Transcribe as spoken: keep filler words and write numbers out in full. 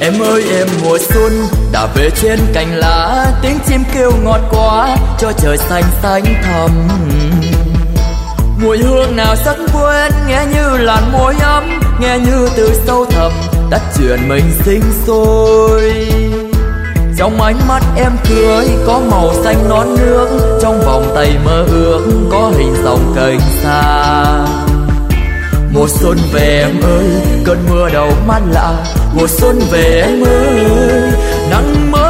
Em ơi em mùa xuân đã về trên cành lá, tiếng chim kêu ngọt quá cho trời xanh xanh thẳm. Mùi hương nào rất quên, nghe như làn môi ấm, nghe như từ sâu thẳm đất chuyện mình sinh sôi. Trong ánh mắt em cười có màu xanh non nước, trong vòng tay mơ ước có hình dòng cành xa. Mùa xuân về em ơi, cơn mưa đầu mát lạ. Mùa xuân về em ơi, nắng mới